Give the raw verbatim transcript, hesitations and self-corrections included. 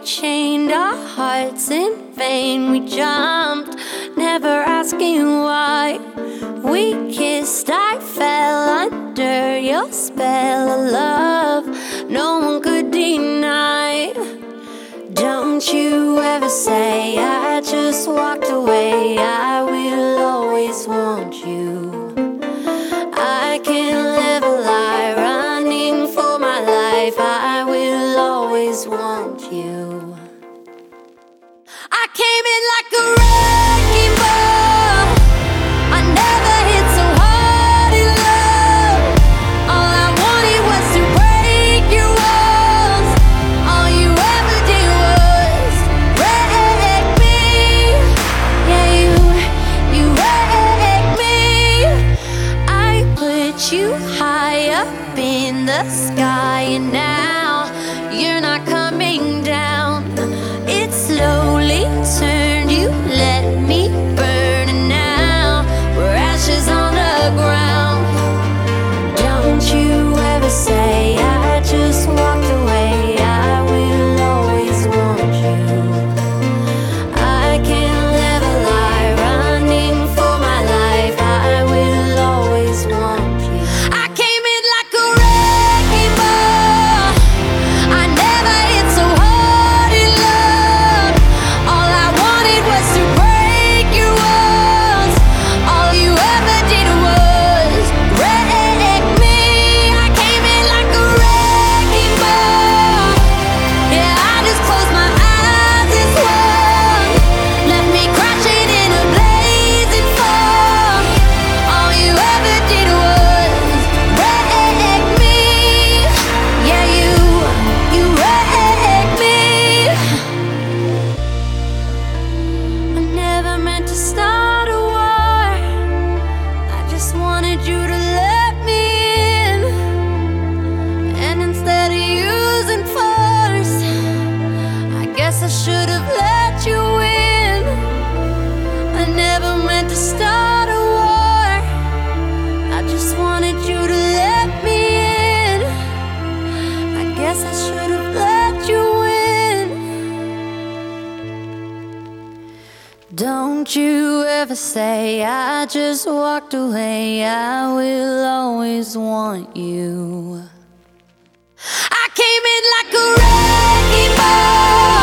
chained our hearts in vain. We jumped, never asking why. We kissed, I fell under your spell of love no one could deny. Don't you ever say I just walked away. I will always want you. I can't live a lie, running for my life. I will always want you. I came in like a wrecking ball. I never hit so hard in love. All I wanted was to break your walls. All you ever did was wreck me. Yeah, you, you wrecked me. I put you high up in the sky, and now you're not coming down. It slowly turned, you let me burn, and now we're ashes on the ground. Don't you ever say I just walked away. I will always want you. I can't live a lie, running for my life. I will always want you. I came in like a wrecking ball. I never hit so hard in love. All I wanted was to break your walls. All you ever did was wreck me. I came in like a wrecking ball. Yeah, I just closed my eyes and swung. Left me crashing in a blazing fall. All you ever did was wreck me. Yeah, you, you wrecked me. I never meant to start a war. I just wanted you to let me in. And instead of using force, I guess I should have let you in. I never meant to start a war. I just wanted you to let me in. I guess I should have let you in. Don't you ever say I just walked away. I will always want you. I came in like a wrecking ball.